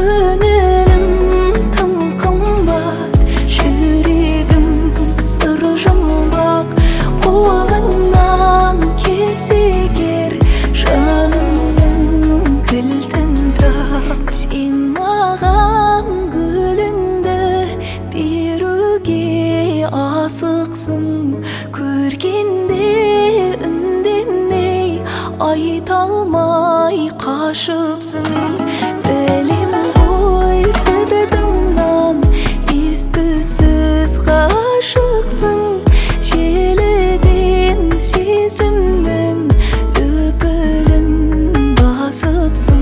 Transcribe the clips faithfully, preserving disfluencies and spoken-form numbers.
Көңілім тым қымбат, жүрегім сыр жұмбақ. Қолыңнан келсе егер, жанымның кілтін тақ. Сен маған гүліңді беруге асықсың, көргенде үндемей айта алмай қашыпсың. Білем ғой сыртыңнан ес-түссіз ғашықсың, желіден сезімнің лүпілін басыпсың.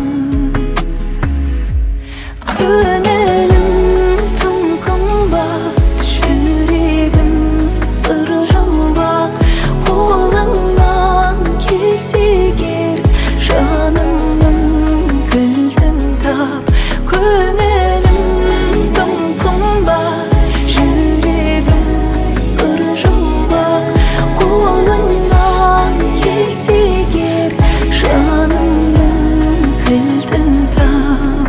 Көңілім тым қымбат, жүрегім сыр жұмбақ. Қолыңнан келсе егер, жанымның кілтін тап. Көңілім тым қымбат, жүрегім сыр жұмбақ. Қолыңнан келсе егер, жанымның кілтін тап.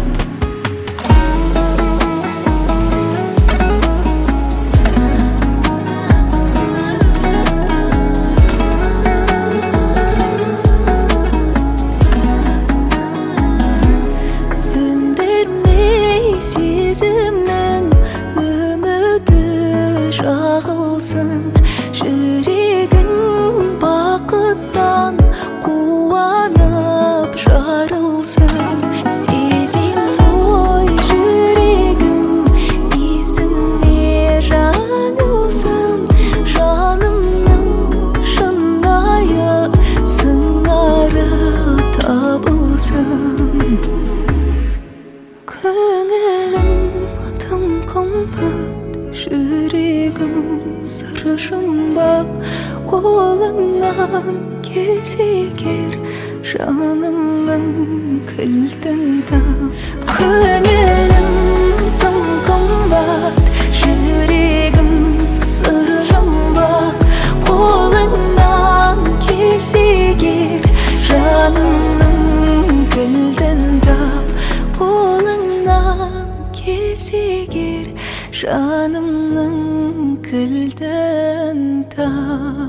Сөндірмей сезімнің үміті жағылсын, жүрегің бақыттан қуанып жарылсын. Сезем ғой жүрегім есіне жаңылсын, жанымның шынайы сыңары табылсын. Көңілім тым қымбат, жүрегім сыр жұмбақ. Қолыңнан келсе егер, жанымның кілтін тап. Көңілім тым қымбат, жүрегім сыр жұмбақ. Қолыңнан келсе егер, жанымның кілтін тап. Қолыңнан келсе егер, жанымның кілтін тап.